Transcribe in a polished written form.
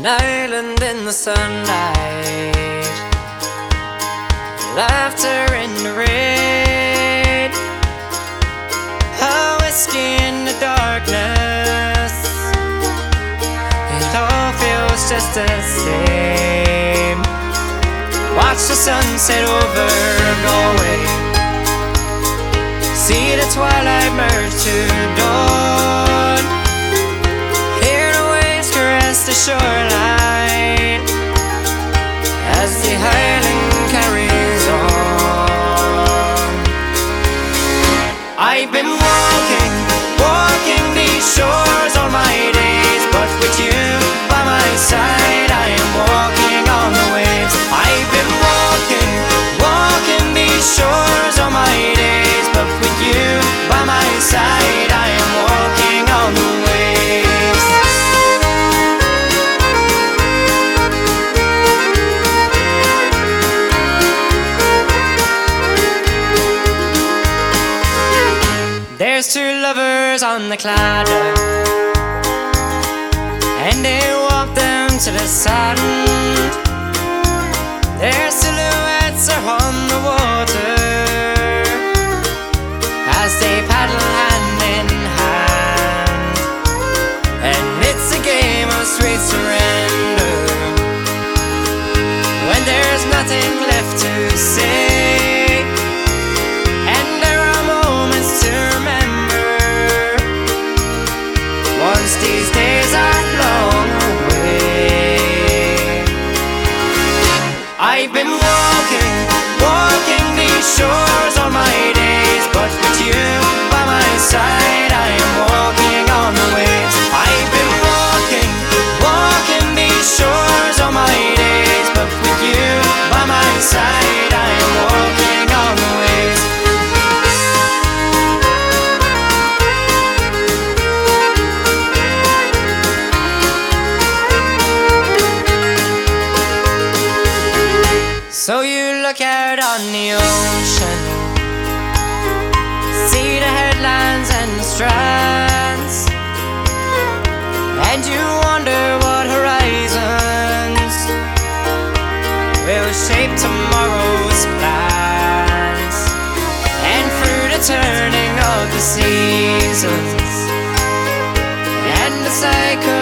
An island in the sunlight, laughter in the rain, a whiskey in the darkness. It all feels just the same. Watch the sunset over Galway, see the twilight merge to dawn, hear the waves caress the shoreline as the Highland carries on. I've been walking these shores all my days, but with you by my side I am walking on the waves. I've been walking these shores all my days, but with you by my side I am walking on the waves. There's two lovers on the Cladder, and they walk down to the sand. Their silhouettes are on the water as they paddle hand in hand, and it's a game of sweet surrender when there's nothing left to say, and there are moments to remember once these days are long away. I've been walking these shores all my days, but with you by my side I am walking on the waves. I've been walking these shores all my days, but with you by my side I am walking on the waves. So you look out on the ocean, see the headlines and the strands, and you wonder what horizons will shape tomorrow's plans. And through the turning of the seasons and the cycle